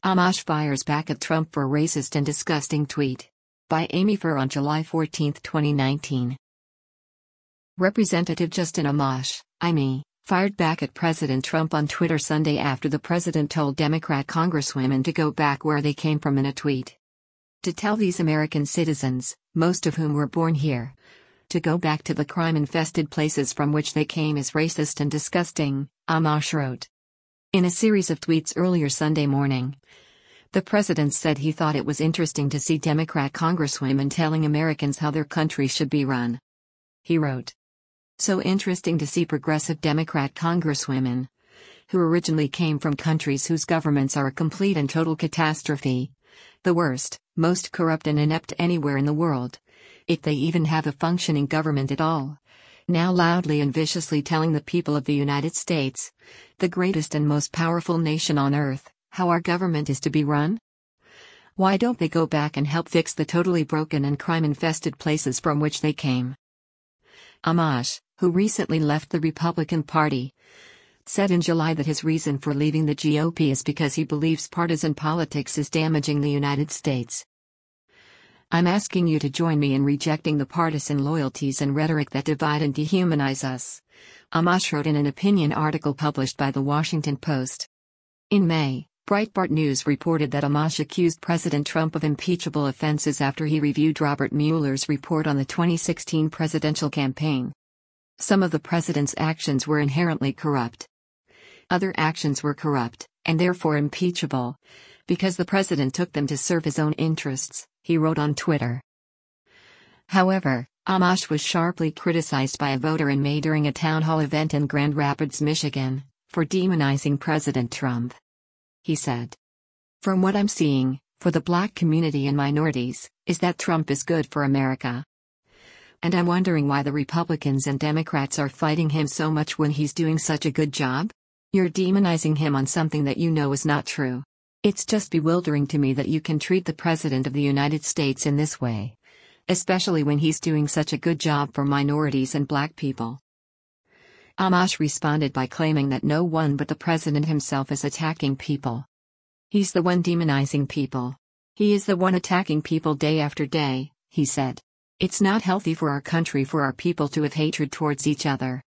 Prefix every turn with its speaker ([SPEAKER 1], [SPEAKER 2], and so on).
[SPEAKER 1] Amash fires back at Trump for racist and disgusting tweet. By Amy Furr on July 14, 2019. Representative Justin Amash, IME, fired back at President Trump on Twitter Sunday after the president told Democrat congresswomen to go back where they came from in a tweet. To tell these American citizens, most of whom were born here, to go back to the crime-infested places from which they came is racist and disgusting, Amash wrote. In a series of tweets earlier Sunday morning, the president said he thought it was interesting to see Democrat congresswomen telling Americans how their country should be run. He wrote, "So interesting to see progressive Democrat congresswomen, who originally came from countries whose governments are a complete and total catastrophe, the worst, most corrupt and inept anywhere in the world, if they even have a functioning government at all, now loudly and viciously telling the people of the United States, the greatest and most powerful nation on earth, how our government is to be run? Why don't they go back and help fix the totally broken and crime-infested places from which they came?" Amash, who recently left the Republican Party, said in July that his reason for leaving the GOP is because he believes partisan politics is damaging the United States. "I'm asking you to join me in rejecting the partisan loyalties and rhetoric that divide and dehumanize us," Amash wrote in an opinion article published by The Washington Post. In May, Breitbart News reported that Amash accused President Trump of impeachable offenses after he reviewed Robert Mueller's report on the 2016 presidential campaign. Some of the president's actions were inherently corrupt. Other actions were corrupt, and therefore impeachable, because the president took them to serve his own interests, he wrote on Twitter. However, Amash was sharply criticized by a voter in May during a town hall event in Grand Rapids, Michigan, for demonizing President Trump. He said, "From what I'm seeing, for the black community and minorities, is that Trump is good for America. And I'm wondering why the Republicans and Democrats are fighting him so much when he's doing such a good job? You're demonizing him on something that you know is not true. It's just bewildering to me that you can treat the President of the United States in this way, especially when he's doing such a good job for minorities and black people." Amash responded by claiming that no one but the president himself is attacking people. "He's the one demonizing people. He is the one attacking people day after day," he said. "It's not healthy for our country for our people to have hatred towards each other."